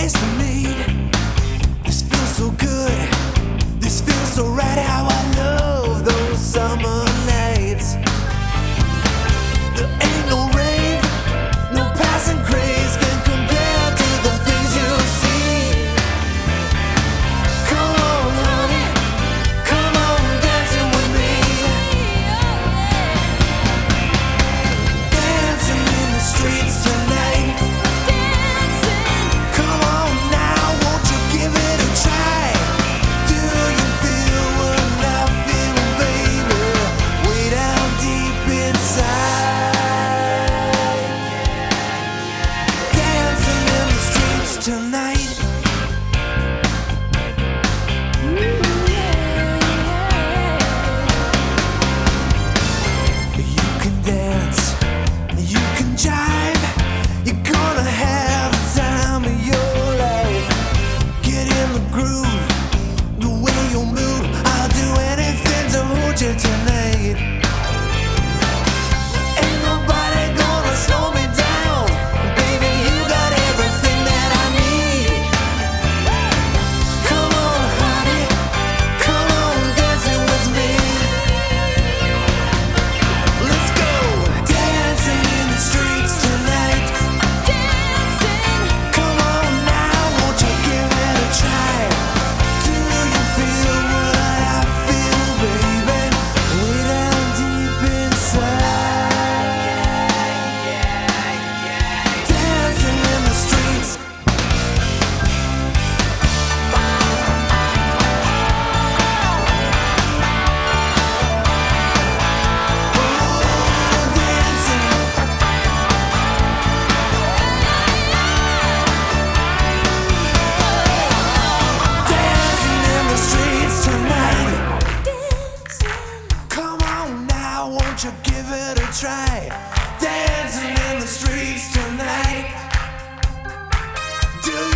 place to meet. This feels so good, this feels so right. How I love those summer nights. There ain't no rave, no passing craze can compare to the things you see. Come on, honey, come on, dancing with me. Dancing in the streets tonight. Come on now, won't you give it a try? Do you feel what I feel, baby? Way down deep inside. Dancing in the streets tonight. You can dance, you can jive. You're gonna have the time of your life. Get in the groove, the way you move. I'll do anything to hold you tonight. Ain't nobody gonna slow me down. Baby, you got everything that I need. Come on, honey, come on, dancing with me. Let's go. Dancing in the streets tonight. Come on now, won't you give it a try? Do you feel what I feel, baby? Way down deep inside. Dancing in the streets. Dancing. Dancing in the streets tonight. Come on now, won't you give it a try? Dancing in the streets tonight. Do